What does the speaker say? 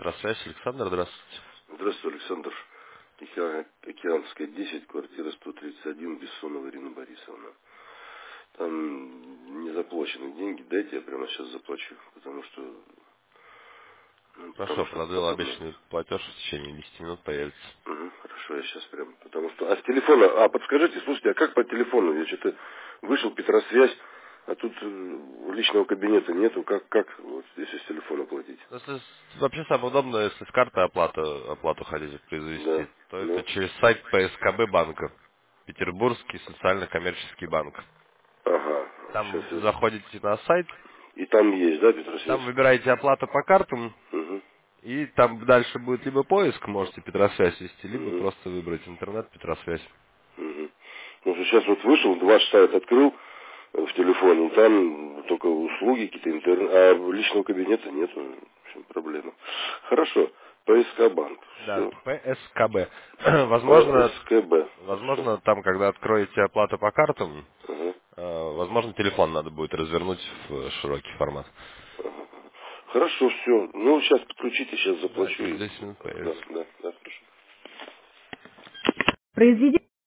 Петросвязь, Александр, здравствуйте. Здравствуйте, Александр. Океанская, 10, квартира 131, Бессонова Ирина Борисовна. Там не заплачены деньги, дайте я прямо сейчас заплачу, потому что, Хорошо, продлил подобное. обещанный платеж, в течение 10 минут появится. Хорошо, я сейчас прям, потому что, а с телефона, подскажите, слушайте, а как по телефону? Я что-то вышел, Петросвязь, а тут личного кабинета нету, как вот если с телефона платить? Вообще самое удобное, если с карты оплату хотите Да, произвести, то это да. через сайт ПСКБ банка. Петербургский социально-коммерческий банк. Ага, сейчас Там я... заходите на сайт, И там есть, да, Петросвязь? там выбираете оплату по картам, Угу. и там дальше будет либо поиск, можете Петросвязь ввести, либо Угу. просто выбрать интернет Петросвязь. Мгм. Потому что сейчас вот вышел, ваш сайт открыл в телефоне, и там только услуги какие-то, интернет, а личного кабинета нет, в общем, проблема. Хорошо, ПСК банк, Да, все. ПСКБ. Возможно, ПСКБ, хорошо. возможно, там, когда откроете оплату по картам, Ага. возможно, телефон надо будет развернуть в широкий формат. Хорошо, все. Ну, сейчас подключите, сейчас Да, заплачу. через 10 минут Да, появится. да, да, хорошо. Произведение